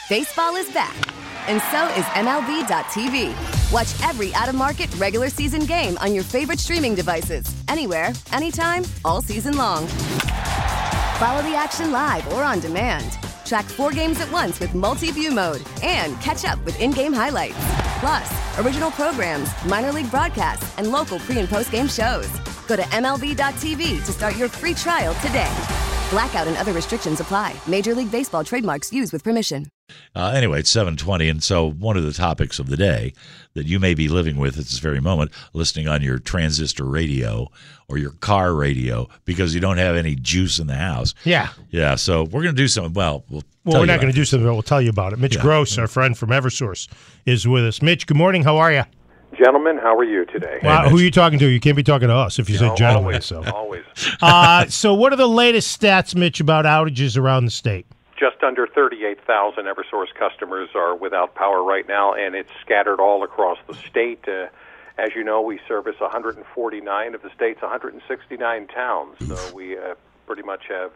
Baseball is back, and so is MLB.tv. Watch every out-of-market regular season game on your favorite streaming devices, anywhere, anytime, all season long. Follow the action live or on demand. Track 4 games at once with multi-view mode and catch up with in-game highlights. Plus, original programs, minor league broadcasts, and local pre- and post-game shows. Go to MLB.tv to start your free trial today. Blackout and other restrictions apply. Major League Baseball trademarks used with permission. Anyway, it's 7:20, and so one of the topics of the day that you may be living with at this very moment, listening on your transistor radio or your car radio because you don't have any juice in the house. Yeah. Yeah, so we're going to do something. Well, we're not going to do something, but we'll tell you about it. Mitch Gross, our friend from Eversource, is with us. Mitch, good morning. How are you? Gentlemen, how are you today? Wow, who are you talking to? You can't be talking to us if you said gentlemen. Always. So what are the latest stats, Mitch, about outages around the state? Just under 38,000 Eversource customers are without power right now, and it's scattered all across the state. As you know, we service 149 of the state's 169 towns, so we pretty much have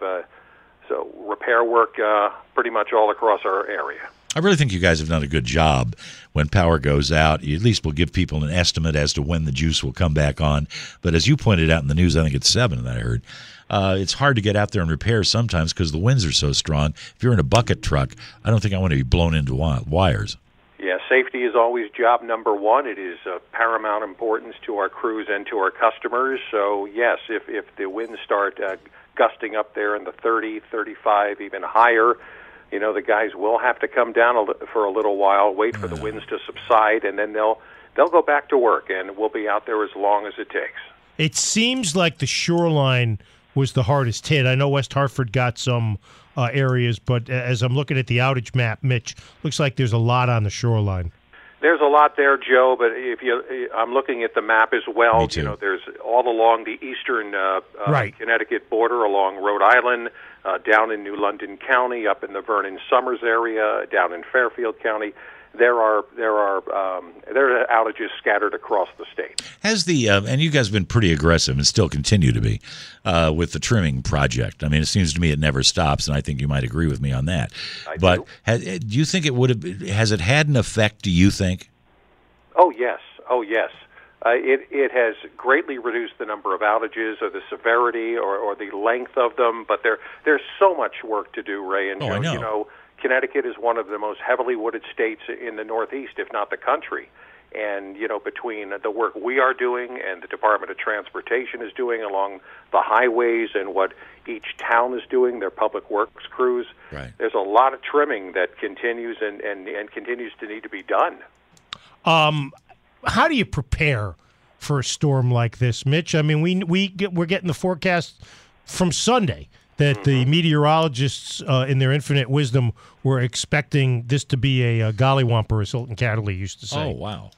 repair work pretty much all across our area. I really think you guys have done a good job. When power goes out, you at least will give people an estimate as to when the juice will come back on. But as you pointed out in the news, I think it's 7 that I heard, it's hard to get out there and repair sometimes because the winds are so strong. If you're in a bucket truck, I don't think I want to be blown into wires. Yeah, safety is always job number one. It is of paramount importance to our crews and to our customers. So, yes, if the winds start gusting up there in the 30, 35, even higher, you know, the guys will have to come down for a little while, wait for the winds to subside, and then they'll go back to work, and we'll be out there as long as it takes. It seems like the shoreline was the hardest hit. I know West Hartford got some areas, but as I'm looking at the outage map, Mitch, looks like there's a lot on the shoreline. There's a lot there, Joe, but I'm looking at the map as well. Me too. You know, there's all along the eastern right. Connecticut border, along Rhode Island, down in New London County, up in the Vernon Summers area, down in Fairfield County. There are outages scattered across the state. Has the and you guys have been pretty aggressive and still continue to be with the trimming project. I mean, it seems to me it never stops, and I think you might agree with me on that. Do you think it would have? Has it had an effect? Do you think? Oh yes. It has greatly reduced the number of outages or the severity or the length of them, but there's so much work to do, Ray and Joe. I know. You know, Connecticut is one of the most heavily wooded states in the Northeast, if not the country. And, you know, between the work we are doing and the Department of Transportation is doing along the highways and what each town is doing, their public works crews, right. There's a lot of trimming that continues and continues to need to be done. How do you prepare for a storm like this, Mitch? I mean, we're getting the forecast from Sunday that the meteorologists, in their infinite wisdom, were expecting this to be a gollywomper, as Hilton Catterley used to say. Oh, wow.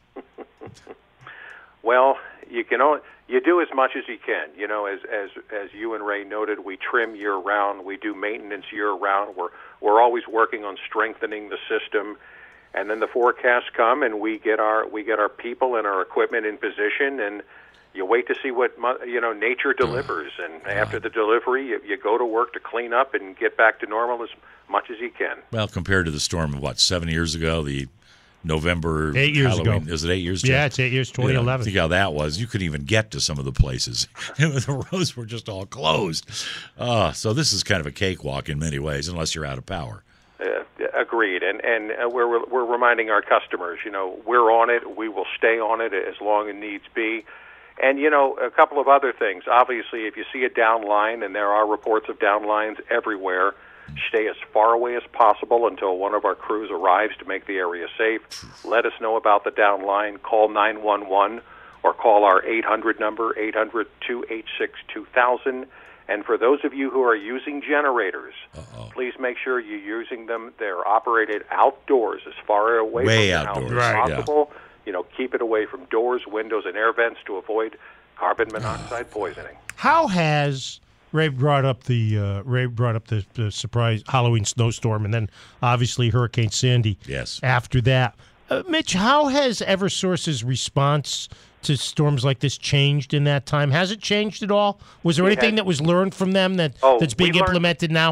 Well, you do as much as you can. You know, as you and Ray noted, we trim year round. We do maintenance year round. We're always working on strengthening the system. And then the forecasts come, and we get our people and our equipment in position, and you wait to see what nature delivers. And after the delivery, you go to work to clean up and get back to normal as much as you can. Well, compared to the storm of 7 years ago, the November 8 years Halloween, ago. Is it 8 years? Yeah, it's 8 years, 2011. Yeah, think how that was. You couldn't even get to some of the places. The roads were just all closed. So this is kind of a cakewalk in many ways, unless you're out of power. Agreed, and we're reminding our customers, you know, we're on it. We will stay on it as long as needs be. And, you know, a couple of other things. Obviously, if you see a down line, and there are reports of down lines everywhere, stay as far away as possible until one of our crews arrives to make the area safe. Let us know about the down line. Call 911 or call our 800 number, 800-286-2000. And for those of you who are using generators, please make sure you're using them. They're operated outdoors, as far away from the house as possible. Yeah. You know, keep it away from doors, windows, and air vents to avoid carbon monoxide poisoning. How has Ray brought up the surprise Halloween snowstorm, and then obviously Hurricane Sandy? Yes. After that, Mitch, how has Eversource's response to storms like this changed in that time? Has it changed at all? Was there anything that was learned from them that's being implemented now?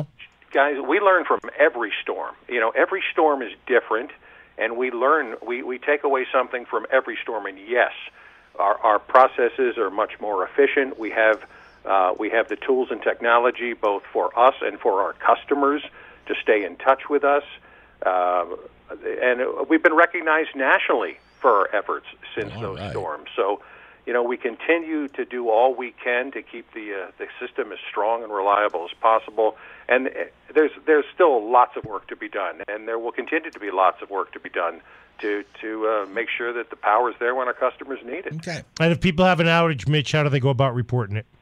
guys, we learn from every storm. Every storm is different, and we learn. We take away something from every storm. And yes, our processes are much more efficient. We have the tools and technology both for us and for our customers to stay in touch with us. And we've been recognized nationally for our efforts since those storms. So, we continue to do all we can to keep the system as strong and reliable as possible. And there's still lots of work to be done, and there will continue to be lots of work to be done to make sure that the power is there when our customers need it. Okay. And if people have an outage, Mitch, how do they go about reporting it?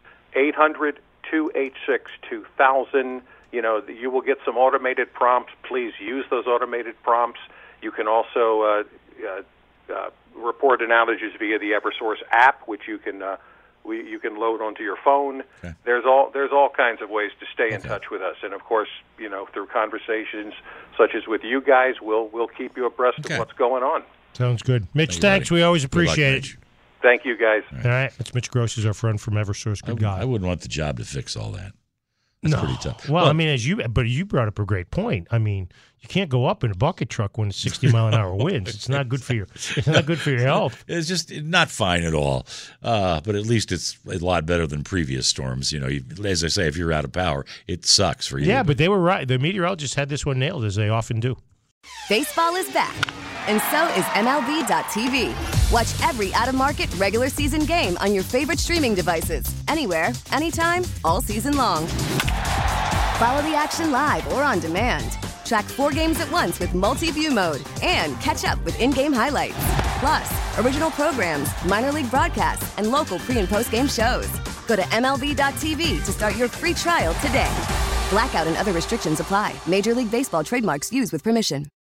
800-286-2000. You will get some automated prompts. Please use those automated prompts. You can also report an outages via the Eversource app, which you can load onto your phone. Okay. There's all kinds of ways to stay in touch with us, and of course, through conversations such as with you guys, we'll keep you abreast of what's going on. Sounds good, Mitch. Thanks. We always appreciate it. Thank you, guys. All right, that's Mitch Gross, is our friend from Eversource. Good guy. I wouldn't want the job to fix all that. That's pretty tough. Well, but you brought up a great point. I mean, you can't go up in a bucket truck when it's 60 mile an hour winds. It's not good for your health. It's just not fine at all. But at least it's a lot better than previous storms. As I say, if you're out of power, it sucks for you. Yeah, but they were right. The meteorologists had this one nailed, as they often do. Baseball is back, and so is MLB.tv. Watch every out-of-market regular season game on your favorite streaming devices, anywhere, anytime, all season long. Follow the action live or on demand. Track 4 games at once with multi-view mode and catch up with in-game highlights. Plus, original programs, minor league broadcasts, and local pre- and post-game shows. Go to MLB.tv to start your free trial today. Blackout and other restrictions apply. Major League Baseball trademarks used with permission.